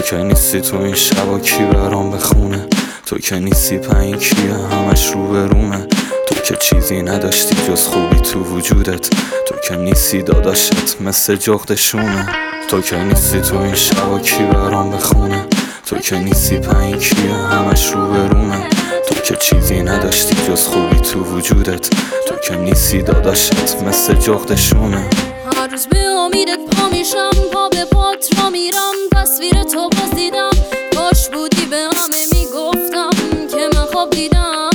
که نیستی تو این شبا کی برام بخونه؟ تو که نیستی پایین کیه همش رو به رومه؟ تو که چیزی نداشتی جز خوبی تو وجودت. تو که نیستی داداشت مثل جغد شومه. تو که نیستی تو این شبا کی برام بخونه؟ تو که نیستی پایین کیه همش رو به رومه؟ تو که چیزی نداشتی جز خوبی تو وجودت. تو که نیستی داداشت مثل جغد شومه. هر روز به امیدت پا میشم، پا به پات را میرم، تصویر تو باز دیدم. کاش بودی به همه میگفتم که من خواب دیدم.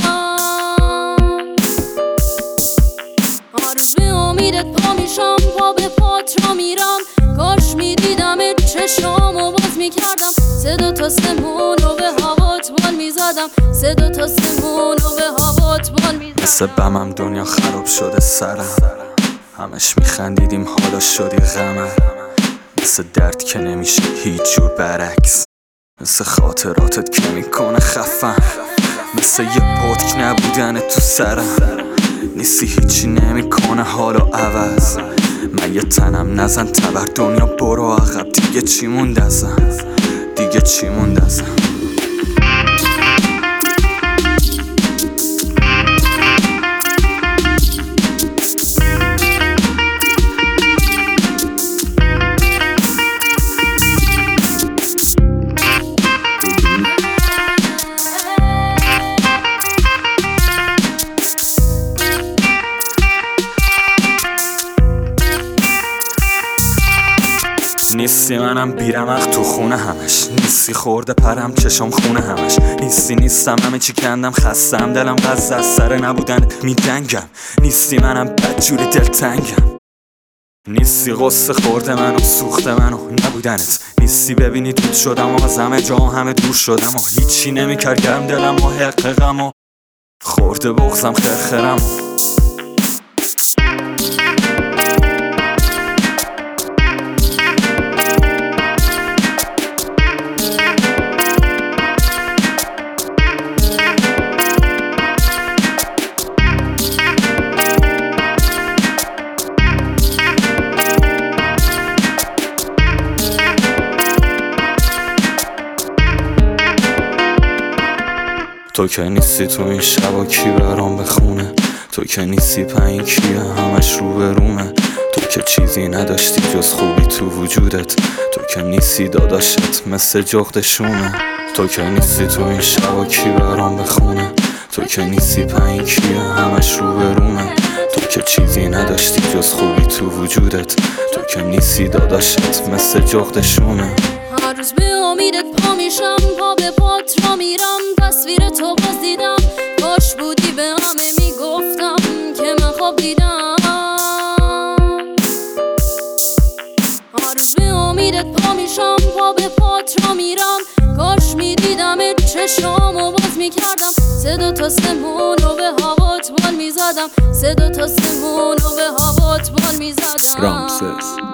هر روز به امیدت پا میشم، پا به پات را میرم، کاش میدیدم چشمامو باز میکردم. صدا تا سمونو به هوات بال میزدم، صدا تا سمونو به هوات بال میزدم. مثل بمم دنیا خراب شده سرم، همش میخندیدیم حالا شدی غمم. مثل درد که نمیشه هیچ جور برعکس، مثل خاطراتت که میکنه خفم. مثل یه پتک نبودن تو سرم، نیستی هیچی نمیکنه حالا عوض. من یه تنم نزن تبر دنیا برو عقب، دیگه چی موند ازم، دیگه چی موند ازم. نیستی منم بیرمق تو خونه همش، نیستی خورده پرم چشم خونه همش. نیستم همه چی کندم خستم، دلم قصد از سر نبودن میدنگم. نیستی منم بدجوری دلتنگم. نیستی غصه خورده منو سوخته منو نبودنت. نیستی ببینی دود شدم و از همه جا همه دور شدم و هیچی نمیکرد گرم دلم و حققم و خورده بغزم خرخرم و تو که نیستی تو این شبا کی برام بخونه؟ تو که نیستی پایین کیه همش رو به رومه؟ تو که چیزی نداشتی جز خوبی تو وجودت. تو که نیستی داداشت مثل جغد شومه. تو که نیستی تو این شبا کی برام بخونه؟ تو که نیستی پایین کیه همش رو به رومه؟ تو که چیزی نداشتی جز خوبی تو وجودت. تو که نیستی داداشت مثل جغد شومه. هر روز به امیدت پا میشم، پا به پات را میرم، تصویر تو باز دیدم. کاش بودی به همه میگفتم که من خواب دیدم. هر روز به امیدت پا میشم، پا به پات را میرم، کاش میدیدم چشمامو باز میکردم. صدا تا سمونو به هوات بال میزدم، صدا تا سمونو به هوات بال میزدم. رامسس